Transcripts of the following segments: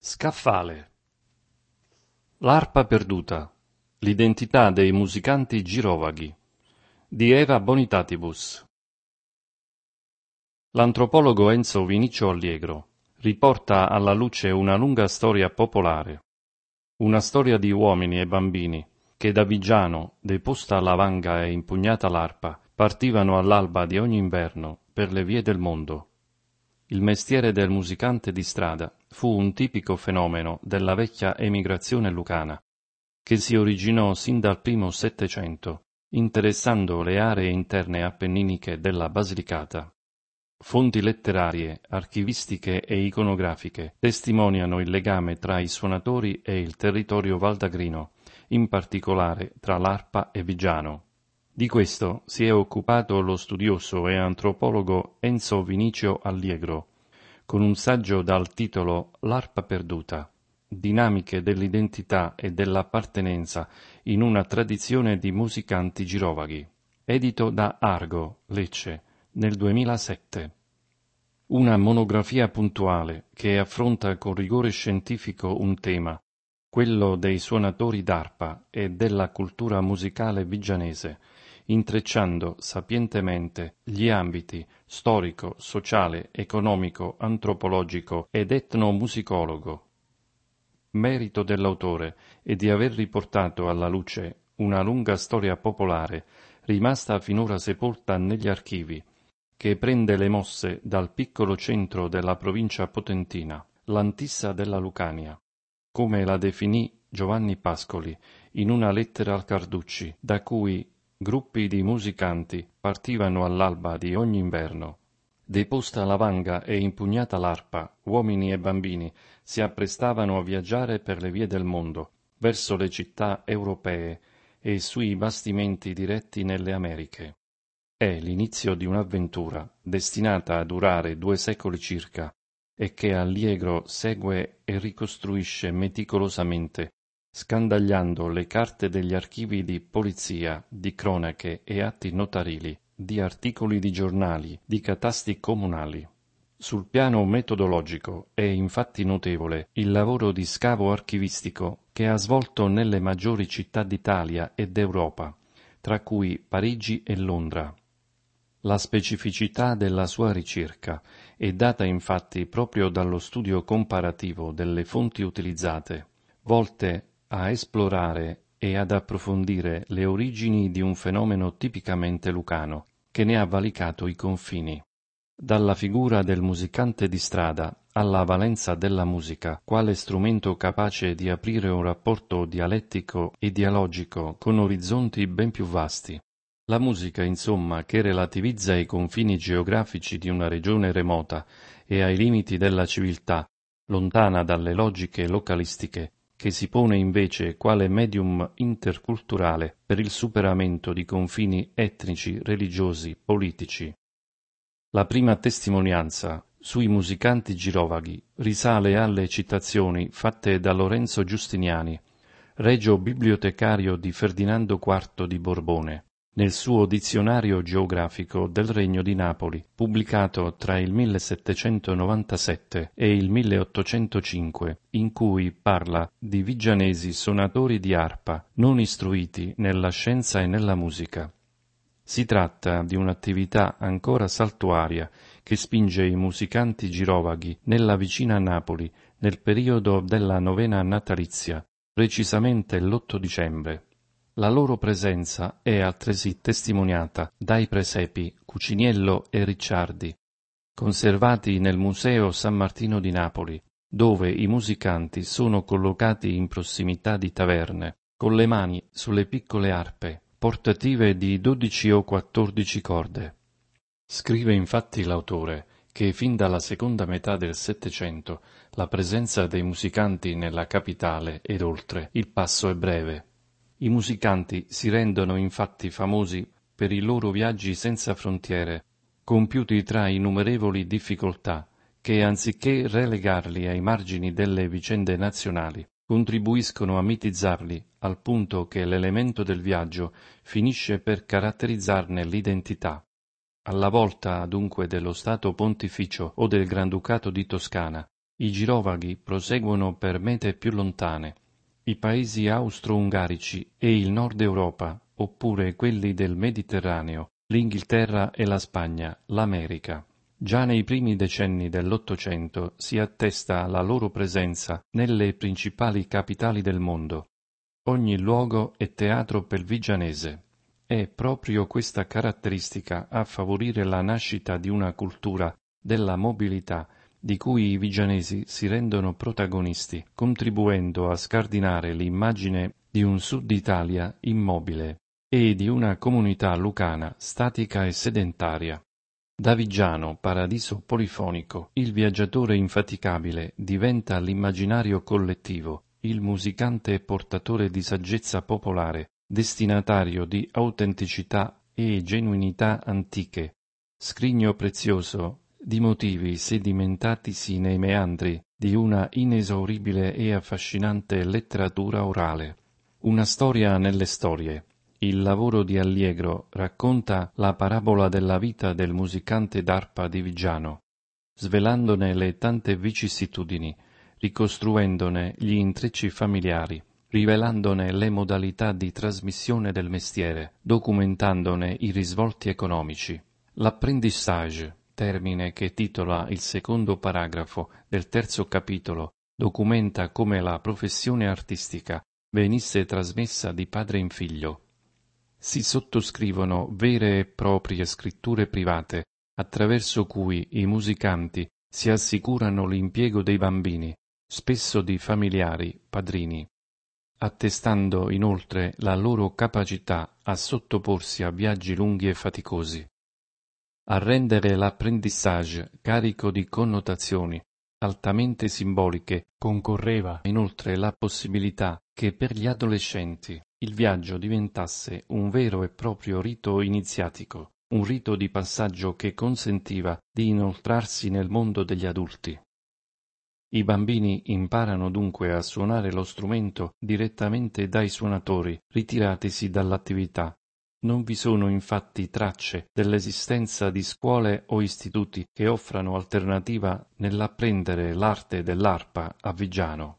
Scaffale. L'arpa perduta. L'identità dei musicanti girovaghi di Eva Bonitatibus. L'antropologo Enzo Vinicio Alliegro riporta alla luce una lunga storia popolare, una storia di uomini e bambini che da Viggiano, deposta la vanga e impugnata l'arpa, partivano all'alba di ogni inverno per le vie del mondo. Il mestiere del musicante di strada fu un tipico fenomeno della vecchia emigrazione lucana, che si originò sin dal primo Settecento, interessando le aree interne appenniniche della Basilicata. Fonti letterarie, archivistiche e iconografiche testimoniano il legame tra i suonatori e il territorio valdagrino, in particolare tra l'arpa e Viggiano. Di questo si è occupato lo studioso e antropologo Enzo Vinicio Alliegro, con un saggio dal titolo L'arpa perduta, dinamiche dell'identità e dell'appartenenza in una tradizione di musicanti girovaghi, edito da Argo, Lecce, nel 2007. Una monografia puntuale che affronta con rigore scientifico un tema, quello dei suonatori d'arpa e della cultura musicale viggianese, intrecciando sapientemente gli ambiti storico, sociale, economico, antropologico ed etnomusicologo. Merito dell'autore è di aver riportato alla luce una lunga storia popolare rimasta finora sepolta negli archivi, che prende le mosse dal piccolo centro della provincia potentina, l'Antissa della Lucania, come la definì Giovanni Pascoli in una lettera al Carducci, da cui gruppi di musicanti partivano all'alba di ogni inverno. Deposta la vanga e impugnata l'arpa, uomini e bambini si apprestavano a viaggiare per le vie del mondo, verso le città europee e sui bastimenti diretti nelle Americhe. È l'inizio di un'avventura destinata a durare 2 secoli circa e che Alliegro segue e ricostruisce meticolosamente, scandagliando le carte degli archivi di polizia, di cronache e atti notarili, di articoli di giornali, di catasti comunali. Sul piano metodologico è infatti notevole il lavoro di scavo archivistico che ha svolto nelle maggiori città d'Italia e d'Europa, tra cui Parigi e Londra. La specificità della sua ricerca è data infatti proprio dallo studio comparativo delle fonti utilizzate, volte a esplorare e ad approfondire le origini di un fenomeno tipicamente lucano, che ne ha valicato i confini. Dalla figura del musicante di strada alla valenza della musica, quale strumento capace di aprire un rapporto dialettico e dialogico con orizzonti ben più vasti. La musica, insomma, che relativizza i confini geografici di una regione remota e ai limiti della civiltà, lontana dalle logiche localistiche, che si pone invece quale medium interculturale per il superamento di confini etnici, religiosi, politici. La prima testimonianza sui musicanti girovaghi risale alle citazioni fatte da Lorenzo Giustiniani, regio bibliotecario di Ferdinando IV di Borbone, nel suo Dizionario geografico del Regno di Napoli, pubblicato tra il 1797 e il 1805, in cui parla di viggianesi suonatori di arpa non istruiti nella scienza e nella musica. Si tratta di un'attività ancora saltuaria che spinge i musicanti girovaghi nella vicina Napoli nel periodo della novena natalizia, precisamente l'8 dicembre. La loro presenza è altresì testimoniata dai presepi Cuciniello e Ricciardi, conservati nel Museo San Martino di Napoli, dove i musicanti sono collocati in prossimità di taverne, con le mani sulle piccole arpe, portative di 12 o 14 corde. Scrive infatti l'autore che fin dalla seconda metà del Settecento la presenza dei musicanti nella capitale ed oltre il passo è breve. I musicanti si rendono infatti famosi per i loro viaggi senza frontiere, compiuti tra innumerevoli difficoltà, che anziché relegarli ai margini delle vicende nazionali, contribuiscono a mitizzarli al punto che l'elemento del viaggio finisce per caratterizzarne l'identità. Alla volta dunque dello Stato Pontificio o del Granducato di Toscana, I girovaghi proseguono per mete più lontane, i paesi austro-ungarici e il nord Europa, oppure quelli del Mediterraneo, l'Inghilterra e la Spagna, l'America. Già nei primi decenni dell'Ottocento si attesta la loro presenza nelle principali capitali del mondo. Ogni luogo è teatro per vigianese. È proprio questa caratteristica a favorire la nascita di una cultura della mobilità di cui i vigianesi si rendono protagonisti, contribuendo a scardinare l'immagine di un Sud Italia immobile e di una comunità lucana statica e sedentaria. Da Viggiano, paradiso polifonico, il viaggiatore infaticabile diventa l'immaginario collettivo, il musicante portatore di saggezza popolare, destinatario di autenticità e genuinità antiche, scrigno prezioso di motivi sedimentatisi nei meandri di una inesauribile e affascinante letteratura orale. Una storia nelle storie. Il lavoro di Allegro racconta la parabola della vita del musicante d'arpa di Viggiano, svelandone le tante vicissitudini, ricostruendone gli intrecci familiari, rivelandone le modalità di trasmissione del mestiere, documentandone i risvolti economici. L'apprentissage, termine che titola il secondo paragrafo del terzo capitolo, documenta come la professione artistica venisse trasmessa di padre in figlio. Si sottoscrivono vere e proprie scritture private, attraverso cui i musicanti si assicurano l'impiego dei bambini, spesso di familiari, padrini, attestando inoltre la loro capacità a sottoporsi a viaggi lunghi e faticosi. A rendere l'apprentissage carico di connotazioni altamente simboliche concorreva inoltre la possibilità che per gli adolescenti il viaggio diventasse un vero e proprio rito iniziatico, un rito di passaggio che consentiva di inoltrarsi nel mondo degli adulti. I bambini imparano dunque a suonare lo strumento direttamente dai suonatori ritiratisi dall'attività. Non vi sono infatti tracce dell'esistenza di scuole o istituti che offrano alternativa nell'apprendere l'arte dell'arpa a Viggiano.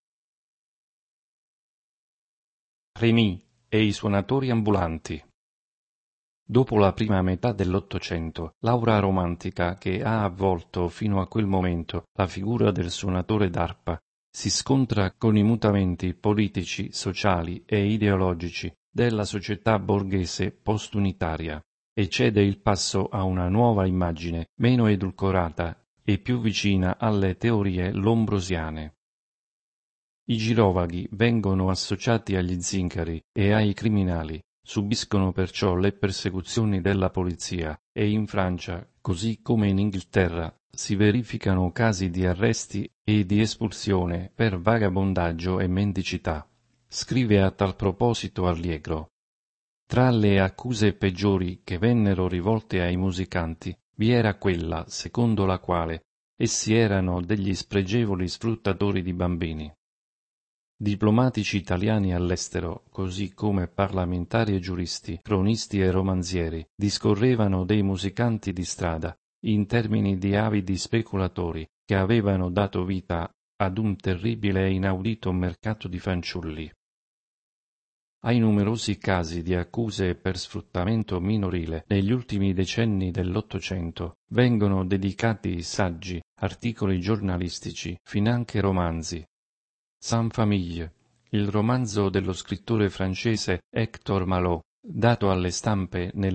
Rémy e i suonatori ambulanti. Dopo la prima metà dell'Ottocento, l'aura romantica che ha avvolto fino a quel momento la figura del suonatore d'arpa si scontra con i mutamenti politici, sociali e ideologici della società borghese postunitaria e cede il passo a una nuova immagine meno edulcorata e più vicina alle teorie lombrosiane. I girovaghi vengono associati agli zingari e ai criminali, subiscono perciò le persecuzioni della polizia e in Francia, così come in Inghilterra, si verificano casi di arresti e di espulsione per vagabondaggio e mendicità. Scrive a tal proposito Allegro: tra le accuse peggiori che vennero rivolte ai musicanti vi era quella secondo la quale essi erano degli spregevoli sfruttatori di bambini. Diplomatici italiani all'estero, così come parlamentari e giuristi, cronisti e romanzieri, discorrevano dei musicanti di strada in termini di avidi speculatori che avevano dato vita ad un terribile e inaudito mercato di fanciulli. Ai numerosi casi di accuse per sfruttamento minorile negli ultimi decenni dell'Ottocento vengono dedicati saggi, articoli giornalistici, finanche romanzi. Sans famille, il romanzo dello scrittore francese Hector Malot, dato alle stampe nel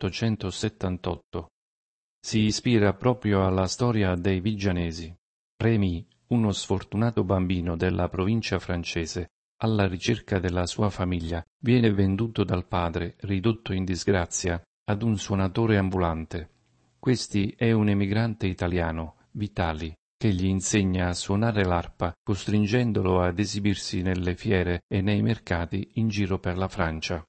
1878, si ispira proprio alla storia dei Viggianesi. Rémy, uno sfortunato bambino della provincia francese, alla ricerca della sua famiglia, viene venduto dal padre, ridotto in disgrazia, ad un suonatore ambulante. Questi è un emigrante italiano, Vitali, che gli insegna a suonare l'arpa, costringendolo ad esibirsi nelle fiere e nei mercati in giro per la Francia.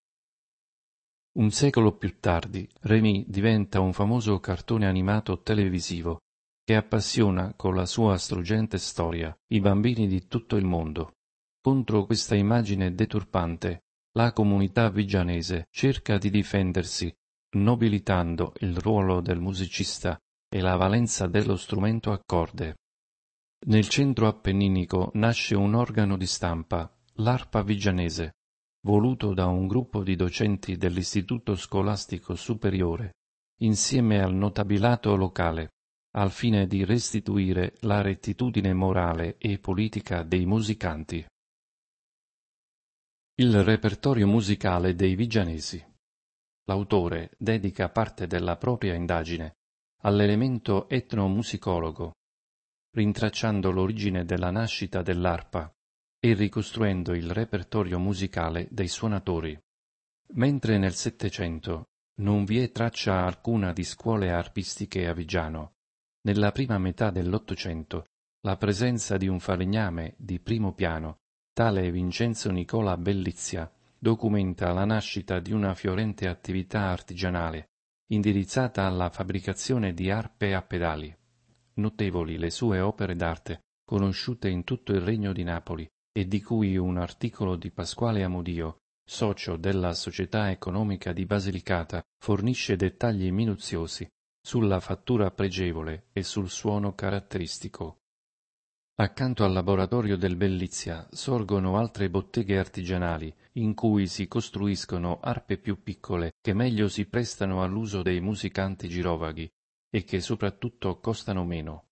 Un secolo più tardi, Rémy diventa un famoso cartone animato televisivo che appassiona con la sua struggente storia i bambini di tutto il mondo. Contro questa immagine deturpante, la comunità viggianese cerca di difendersi, nobilitando il ruolo del musicista e la valenza dello strumento a corde. Nel centro appenninico nasce un organo di stampa, l'arpa vigianese, voluto da un gruppo di docenti dell'Istituto Scolastico Superiore, insieme al notabilato locale, al fine di restituire la rettitudine morale e politica dei musicanti. Il repertorio musicale dei vigianesi. L'autore dedica parte della propria indagine all'elemento etnomusicologo, rintracciando l'origine della nascita dell'arpa e ricostruendo il repertorio musicale dei suonatori. Mentre nel Settecento non vi è traccia alcuna di scuole arpistiche a Viggiano, nella prima metà dell'Ottocento la presenza di un falegname di primo piano, tale Vincenzo Nicola Bellizia, documenta la nascita di una fiorente attività artigianale, indirizzata alla fabbricazione di arpe a pedali. Notevoli le sue opere d'arte, conosciute in tutto il Regno di Napoli, e di cui un articolo di Pasquale Amodio, socio della Società Economica di Basilicata, fornisce dettagli minuziosi sulla fattura pregevole e sul suono caratteristico. Accanto al laboratorio del Bellizia sorgono altre botteghe artigianali in cui si costruiscono arpe più piccole che meglio si prestano all'uso dei musicanti girovaghi e che soprattutto costano meno.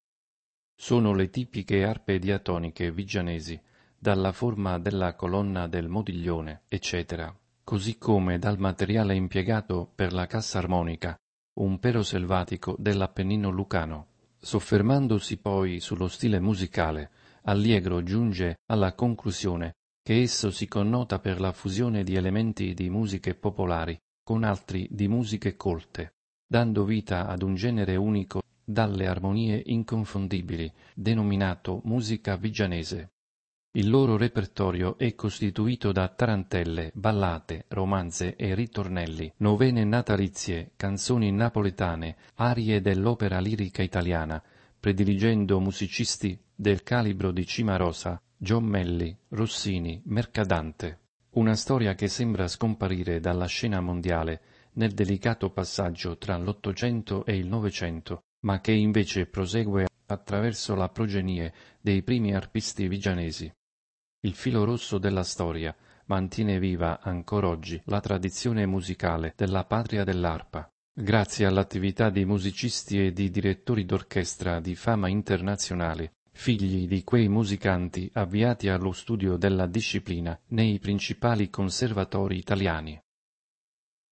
Sono le tipiche arpe diatoniche vigianesi, dalla forma della colonna del modiglione, eccetera, così come dal materiale impiegato per la cassa armonica, un pero selvatico dell'Appennino lucano. Soffermandosi poi sullo stile musicale, Allegro giunge alla conclusione che esso si connota per la fusione di elementi di musiche popolari con altri di musiche colte, dando vita ad un genere unico dalle armonie inconfondibili, denominato musica vigianese. Il loro repertorio è costituito da tarantelle, ballate, romanze e ritornelli, novene natalizie, canzoni napoletane, arie dell'opera lirica italiana, prediligendo musicisti del calibro di Cimarosa, Giommelli, Rossini, Mercadante. Una storia che sembra scomparire dalla scena mondiale nel delicato passaggio tra l'Ottocento e il Novecento, ma che invece prosegue attraverso la progenie dei primi arpisti vigianesi. Il filo rosso della storia mantiene viva ancor oggi la tradizione musicale della patria dell'arpa, grazie all'attività di musicisti e di direttori d'orchestra di fama internazionale, figli di quei musicanti avviati allo studio della disciplina nei principali conservatori italiani.